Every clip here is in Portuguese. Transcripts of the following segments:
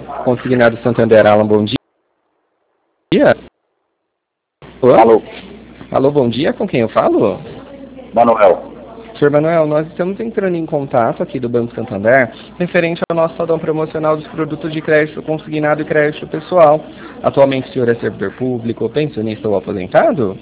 Consignado Santander, Alan, bom dia. Alô. Alô, bom dia, com quem eu falo? Manuel. Senhor Manuel, nós estamos entrando em contato aqui do Banco Santander referente ao nosso saldão promocional dos produtos de crédito consignado e crédito pessoal. Atualmente o senhor é servidor público, pensionista ou aposentado?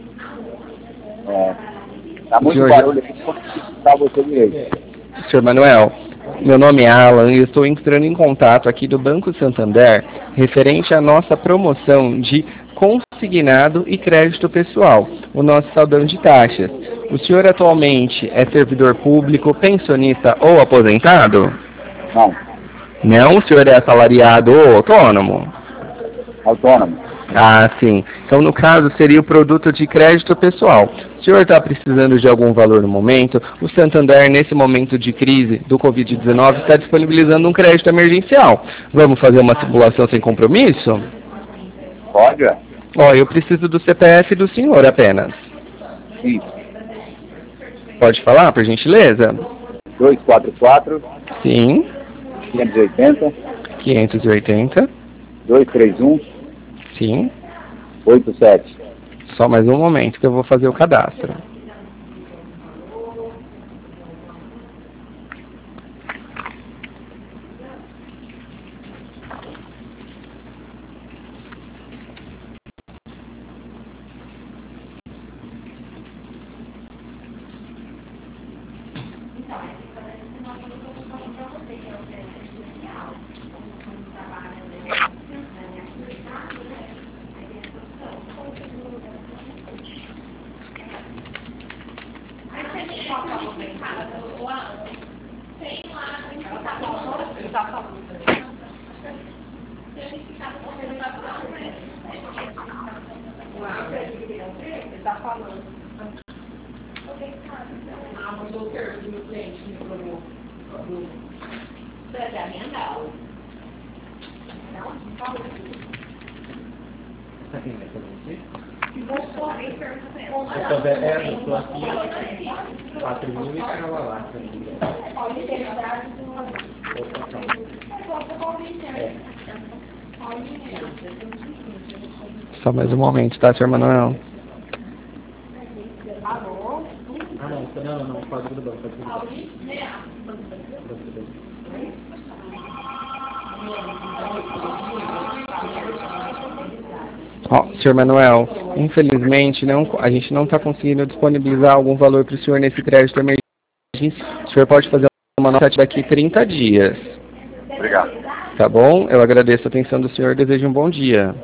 Tá muito barulho aqui, não consigo escutar você direito. Senhor Manuel, meu nome é Alan e eu estou entrando em contato aqui do Banco Santander referente à nossa promoção de consignado e crédito pessoal, o nosso saldão de taxas. O senhor atualmente é servidor público, pensionista ou aposentado? Não. Não, o senhor é assalariado ou autônomo? Autônomo. Ah, sim. Então, no caso, seria o produto de crédito pessoal. O senhor está precisando de algum valor no momento? O Santander, nesse momento de crise do Covid-19, está disponibilizando um crédito emergencial. Vamos fazer uma simulação sem compromisso? Pode? Ó, eu preciso do CPF do senhor apenas. Sim. Pode falar, por gentileza? 244 Sim. 580 580. 231 Sim. 87. Só mais um momento que eu vou fazer o cadastro. Só mais um momento, tá, senhor Manuel? Alô? Não, código do banco. Ó, senhor Manuel, infelizmente a gente não está conseguindo disponibilizar algum valor para o senhor nesse crédito emergencial. O senhor pode fazer uma nota daqui 30 dias. Obrigado. Tá bom? Eu agradeço a atenção do senhor e desejo um bom dia.